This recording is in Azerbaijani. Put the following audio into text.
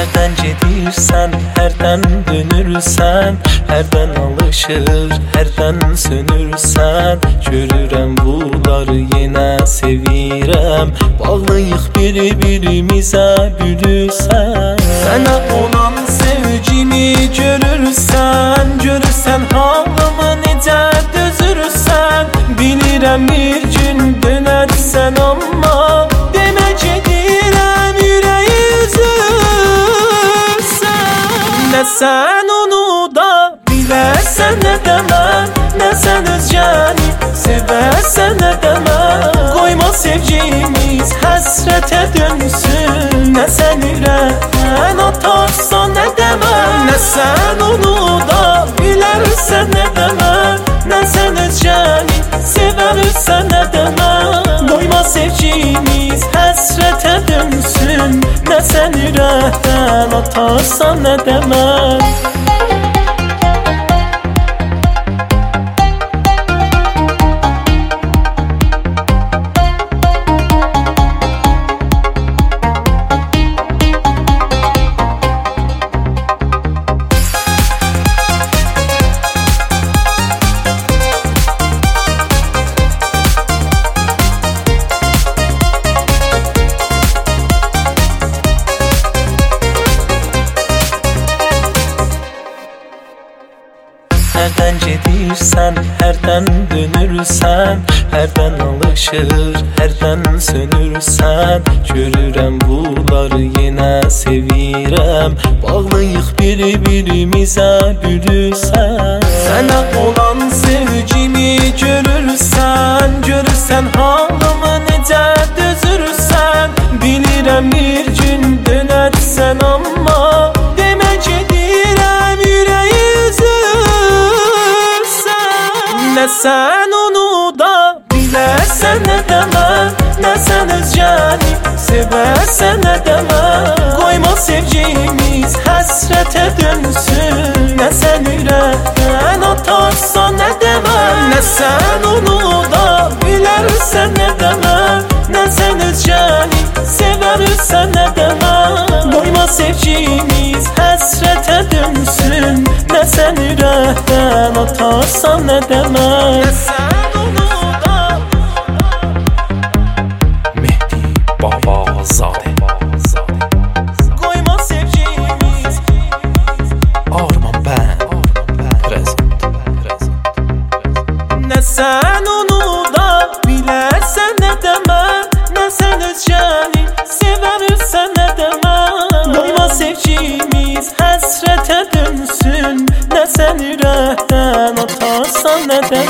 Hərdən gedirsən, hərdən dönürsən, hərdən alışır, hərdən sönürsən. Görürəm bunları yenə sevirəm, bağlıyıq bir-birimizə gülürsən. Sənə olan sevgimi görürsən, görürsən halımı necə dözürsən. Bilirəm bir gün dönərsən amma demə gedirəm ürəyi üzürsən. Nə sən onu da bilərsən, nə də mən, nə sən özgəni sevərsən, nə də mən. Qoyma sevgimiz həsrətə dönsün, nə sən ürəkdən atarsan, nə də mən. Nə sən onu da bilərsən, nə də mən, nə sən özgəni sevərsən, nə də mən. Qoyma sevgimiz həsrətə dönsün, nə sən ürəkdən atarsan, nə də mən. Hərdən gedirsən, hərdən dönürsən, hərdən alışır, hərdən sönürsən. Görürəm bunları yenə sevirəm, bağlıyıq bir-birimizə gülürsən. Sənə olan sevgimi görürsən, görürsən halımı necə dözürsən. Bilirəm bir gün dönərsən amma demə gedirəm ürəyi üzürsən. Nə sən onu da bilərsən, nə də mən, nə sən özgəni sevərsən, nə də mən. Qoyma sevgimiz həsrətə dönsün, nə sən ürəkdən atarsan, nə də mən. Nə sən onu da bilərsən, nə də mən, nə sən özgəni sevərsən, nə də mən. Qoyma sevgimiz həsrətə dönsün, nə sən ürəkdən atarsan, nə də mən. Nə sən onu da Mehdi Babazadə. qoyma sevgimiz Arman ben Present. Nə sən onu da bilərsən, nə də mən, nə sən özgəni sevərsən, nə də mən. Qoyma sevgimiz həsrətə dönsün, nə sən ürəkdən atarsan, nə də